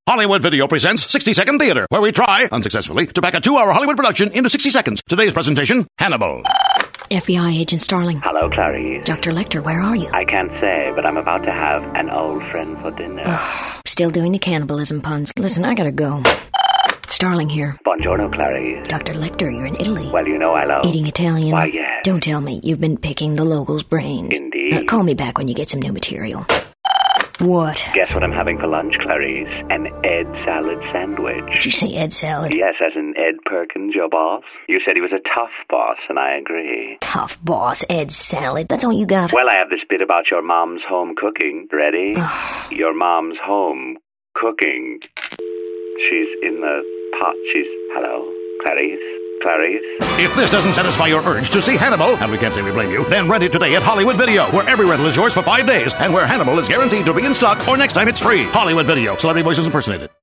Hollywood Video presents 60-Second Theater, where we try, unsuccessfully, to pack a 2-hour Hollywood production into 60 seconds. Today's presentation, Hannibal. FBI Agent Starling. Hello, Clarice. Dr. Lecter, where are you? I can't say, but I'm about to have an old friend for dinner. Still doing the cannibalism puns. Listen, I gotta go. Starling here. Buongiorno, Clarice. Dr. Lecter, you're in Italy. Well, you know I love... Eating Italian? Why, yes. Don't tell me. You've been picking the locals' brains. Indeed. Call me back when you get some new material. What? Guess what I'm having for lunch, Clarice? An Ed salad sandwich. Did you say Ed salad? Yes, as in Ed Perkins, your boss. You said he was a tough boss, and I agree. Tough boss, Ed salad. That's all you got? Well, I have this bit about your mom's home cooking. Ready? Your mom's home cooking. She's in the pot. Hello? Clarice? Clarice? If this doesn't satisfy your urge to see Hannibal, and we can't say we blame you, then rent it today at Hollywood Video, where every rental is yours for 5 days, and where Hannibal is guaranteed to be in stock or next time it's free. Hollywood Video. Celebrity voices impersonated.